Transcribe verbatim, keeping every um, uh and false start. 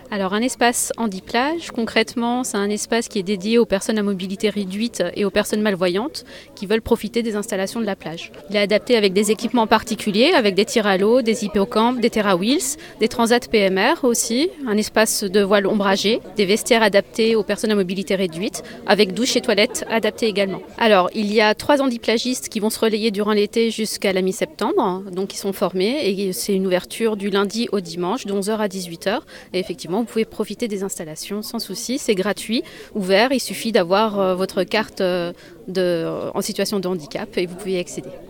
Alors un espace handi-plage, concrètement, c'est un espace qui est dédié aux personnes à mobilité réduite et aux personnes malvoyantes qui veulent profiter des installations de la plage. Il est adapté avec des équipements particuliers, avec des tirs à l'eau, des hippocampes, des TerraWheels, des transats P M R aussi, un espace de voile ombragé, des vestiaires adaptés aux personnes à mobilité réduite, avec douche et toilettes adaptées également. Alors il y a trois handiplagistes qui vont se relayer durant l'été jusqu'à la mi-septembre, donc ils sont formés et c'est une ouverture du lundi au dimanche de onze heures à dix-huit heures. Et effectivement, vous pouvez profiter des installations sans souci, c'est gratuit, ouvert, il suffit d'avoir votre carte de, en situation de handicap et vous pouvez y accéder.